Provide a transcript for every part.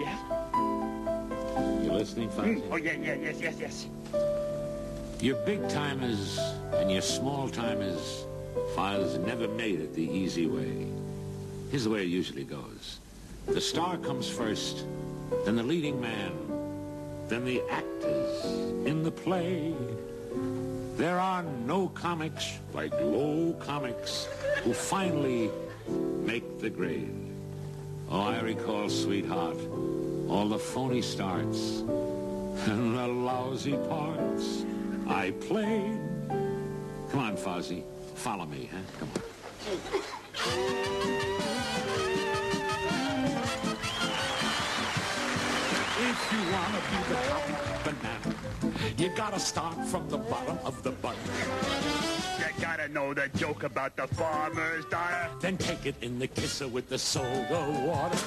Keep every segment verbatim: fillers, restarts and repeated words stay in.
Yeah. You listening, Fonzie? Mm. Oh, yeah, yeah, yes, yes, yes. Your big-timers and your small-timers, fathers never made it the easy way. Here's the way it usually goes. The star comes first, then the leading man, then the actors in the play. There are no comics like low comics who finally make the grade. Oh, I recall, sweetheart, all the phony starts and the lousy parts I played. Come on, Fozzie, follow me, huh? Come on. If you want to be the top banana, you gotta start from the bottom of the bunch. You gotta know the joke about the farmer's daughter. Then take it in the kisser with the soda water.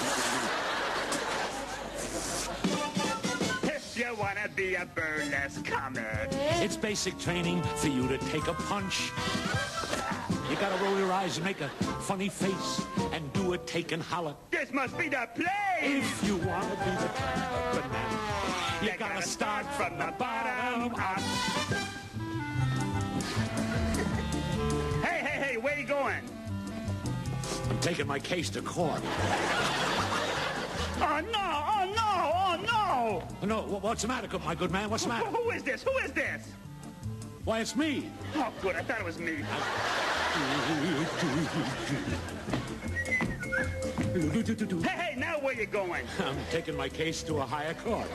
If you wanna be a burlesque comic, It's basic training for you to take a punch. You gotta roll your eyes and make a funny face and do a take and holler. this must be the place. If you want to be the top banana, you gotta start from the bottom up. Hey, hey, hey, where you going? I'm taking my case to court. Oh, no, oh, no, oh, no. No, wh- what's the matter, my good man? What's the matter? Who, who is this? Who is this? Why, it's me. Oh, good, I thought it was me. Hey, hey, now where you going? I'm taking my case to a higher court.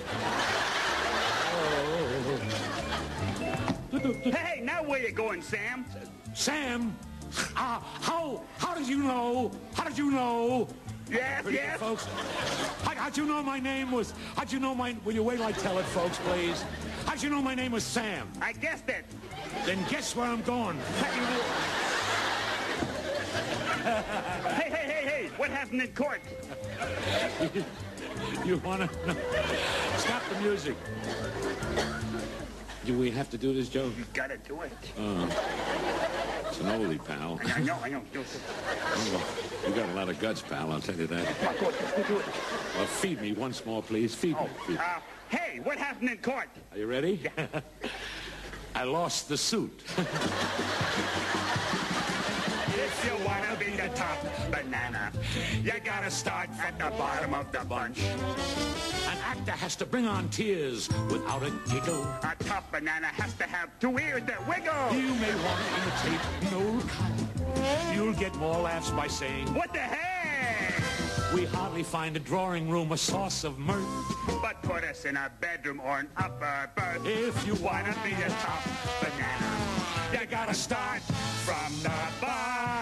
Hey, hey, now where you going, Sam? Sam, uh, how how did you know? How did you know? Yes, Pretty yes. good, folks. How, how'd you know my name was? How'd you know my? Will you wait till I tell it, folks, please? How'd you know my name was Sam? I guessed it. Then guess where I'm going? Hey, hey, hey, hey, what happened in court? You wanna know? Stop the music. Do we have to do this, Joe? You gotta do it. It's an oldie, pal. I know, I know. Do it. You got a lot of guts, pal, I'll tell you that. Come on, go, go do it. Well, feed me once more, please. Feed me. Oh, Feed me. uh, hey, what happened in court? Are you ready? I lost the suit. If you wanna be the top banana, you gotta start at the bottom of the bunch. An actor has to bring on tears without a giggle. A top banana has to have two ears that wiggle. You may want to imitate Noel Coward. You'll get more laughs by saying, What the heck? we hardly find a drawing room a source of mirth. But put us in a bedroom or an upper berth. If you Wanna be a top banana, you gotta start from the bottom.